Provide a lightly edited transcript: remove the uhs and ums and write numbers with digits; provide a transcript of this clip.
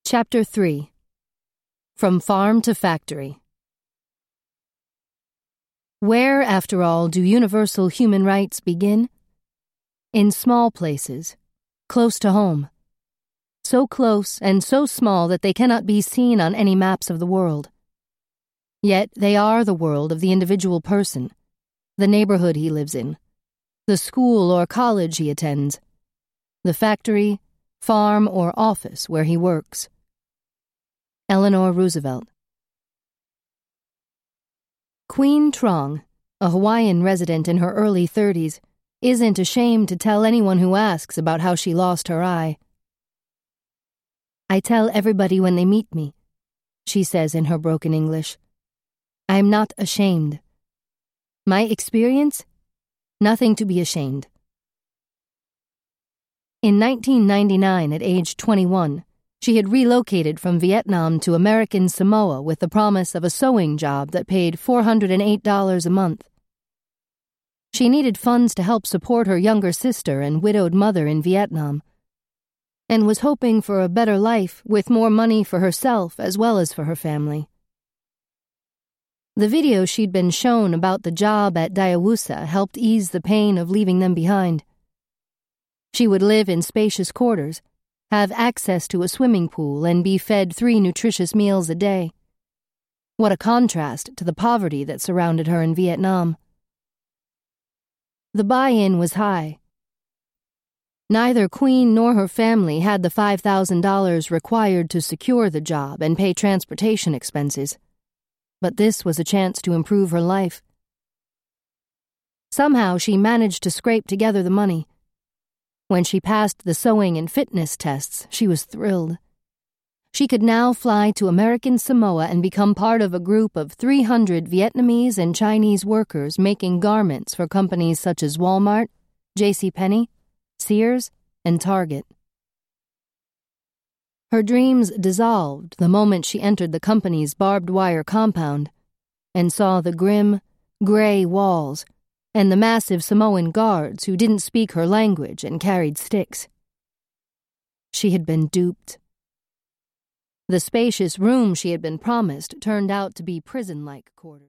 Chapter 3. From Farm to Factory. Where, after all, do universal human rights begin? In small places, close to home. So close and so small that they cannot be seen on any maps of the world. Yet they are the world of the individual person, the neighborhood he lives in, the school or college he attends, the factory, farm, or office where he works. Eleanor Roosevelt. Queen Trong, a Hawaiian resident in her early 30s, isn't ashamed to tell anyone who asks about how she lost her eye. "I tell everybody when they meet me," she says in her broken English. "I am not ashamed. My experience? Nothing to be ashamed." In 1999, at age 21, she had relocated from Vietnam to American Samoa with the promise of a sewing job that paid $408 a month. She needed funds to help support her younger sister and widowed mother in Vietnam, and was hoping for a better life with more money for herself as well as for her family. The video she'd been shown about the job at Diawusa helped ease the pain of leaving them behind. She would live in spacious quarters, have access to a swimming pool, and be fed 3 nutritious meals a day. What a contrast to the poverty that surrounded her in Vietnam. The buy-in was high. Neither Queen nor her family had the $5,000 required to secure the job and pay transportation expenses, but this was a chance to improve her life. Somehow she managed to scrape together the money. When she passed the sewing and fitness tests, she was thrilled. She could now fly to American Samoa and become part of a group of 300 Vietnamese and Chinese workers making garments for companies such as Walmart, JCPenney, Sears, and Target. Her dreams dissolved the moment she entered the company's barbed wire compound and saw the grim, gray walls and the massive Samoan guards who didn't speak her language and carried sticks. She had been duped. The spacious room she had been promised turned out to be prison-like quarters.